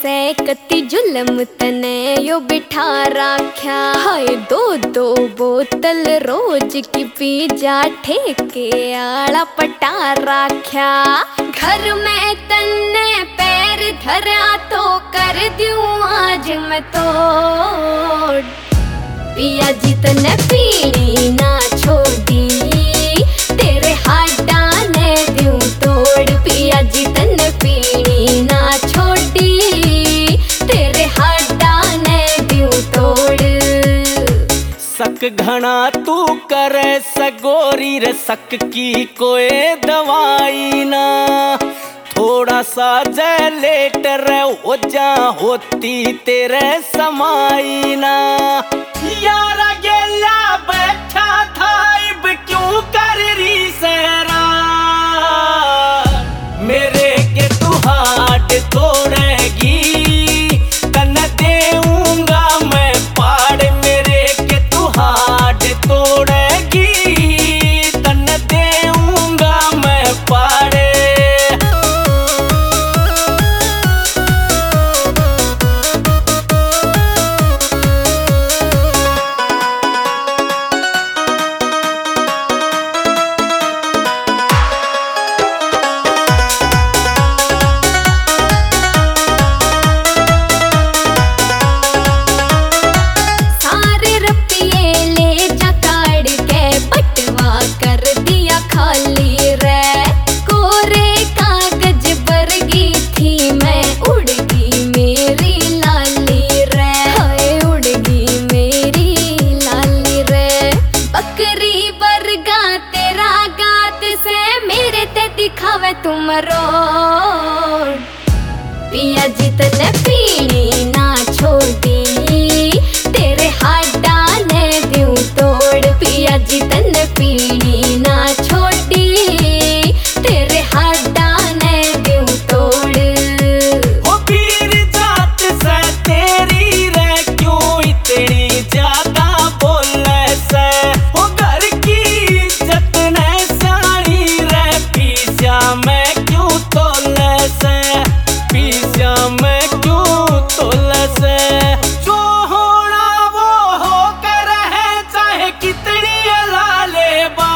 से कति जुलम तने यो बिठा राख्या। हाय दो दो बोतल रोज की पी जा ठेके आला पटा राख्या। घर में तन्ने पैर धरा तो कर दूं आज मैं तोड़। पिया जी तने पीनी ना छोड़ी तेरे हाडा ने दूं तोड़। पिया जी तने पीनी ना छोड़ी तेरे हाडा ने दूं तोड़। सक घना तू करे सगोरी रे सक की कोई दवाई ना। थोड़ा सा जलेटर हो जा होती तेरे समाई ना। यारा गेला बैठा था इब क्यों कर रही सैरा। मेरे के तू हाथ तोड़ेगी तन देऊंगा मैं पाड़। मेरे के तू हाथ तोड़ेगी तन देऊंगा मैं पाड़। दिखावे तुम रोड। पिया जी तने पीनी ना छोड़ी तेरे हाडा ने दूं तोड़। पिया जी तने पीनी ना छोड़ी तेरे हाडा ने दूं तोड़। हो पीर जात से तेरी रे क्यों इतनी ज्यादा बोले से। हो घर की इज्जत ने सारी रे पीछा मैं क्यों तोले से। पीछा मैं क्यों तोले से। जो होना वो हो कर है चाहे कितनी लाले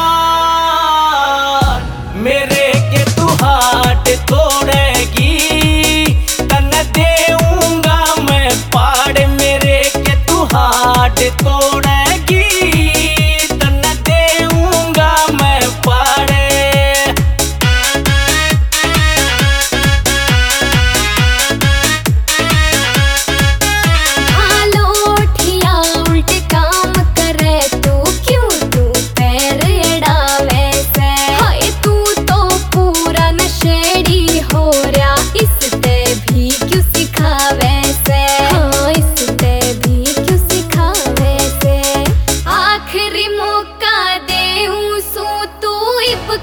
बार। मेरे के तू हाथ तोड़ेगी तन देऊंगा मैं पाड़। मेरे के तू हाथ तोड़ेगी तन देऊंगा मैं पाड़।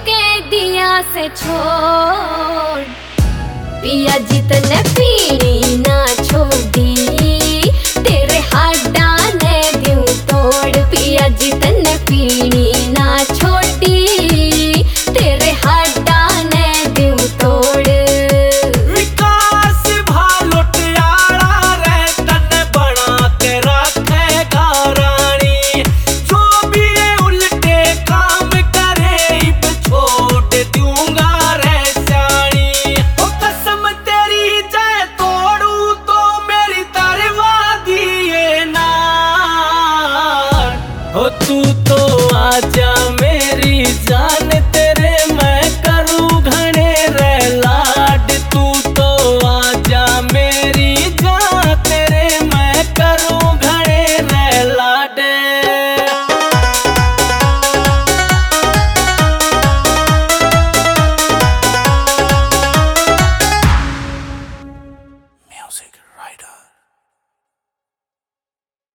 से छोड़। पिया जी तने पीनी